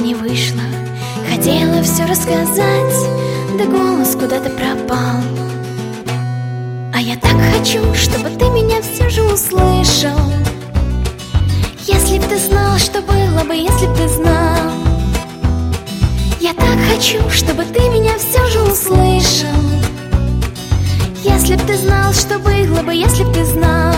не вышло. Хотела все рассказать, да голос куда-то пропал. А я так хочу, чтобы ты меня все же услышал. Если б ты знал, что было бы, если б ты знал. Я так хочу, чтобы ты меня все же услышал. Если б ты знал, что было бы, если б ты знал.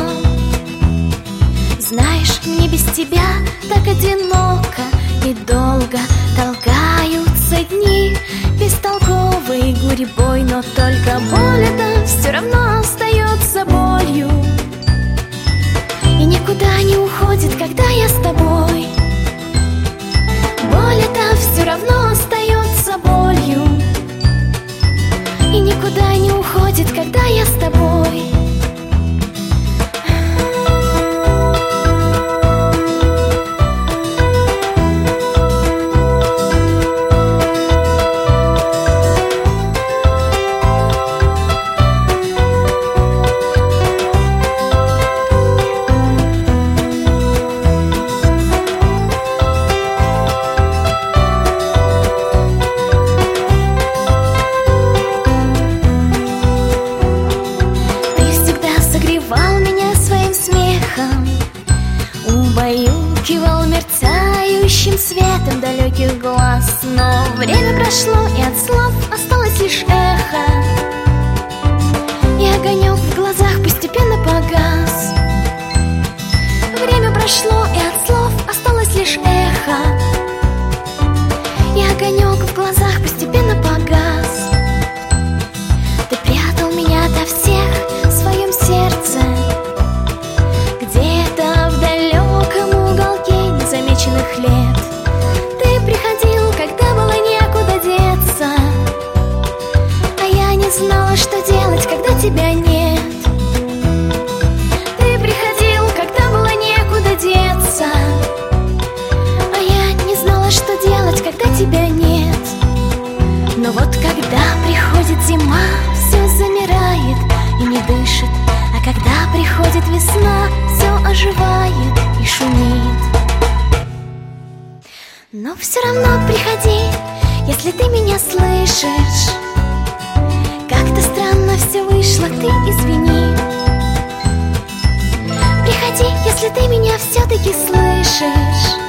Знаешь, мне без тебя так одиноко и долго толкаются дни. Бестолковый гурьбой, но только боль эта все равно остается болью. И никуда не уходит, когда я с тобой. Боль эта все равно остается болью. И никуда не уходит, когда я с тобой. Убаюкивал мерцающим светом далеких глаз. Но время прошло, и от слов осталось лишь эхо. И огонек в глазах постепенно погас. Время прошло, и от слов осталось лишь эхо. И огонек в глазах постепенно погас. Ты прятал меня ото всех в своем сердце, замеченных лет. Ты приходил, когда было некуда деться, а я не знала, что делать, когда тебя нет. Ты приходил, когда было некуда деться, а я не знала, что делать, когда тебя нет. Но вот когда приходит зима, все замирает и не дышит, а когда приходит весна, все оживает и шумит. Но все равно приходи, если ты меня слышишь. Как-то странно все вышло, ты извини. Приходи, если ты меня все-таки слышишь.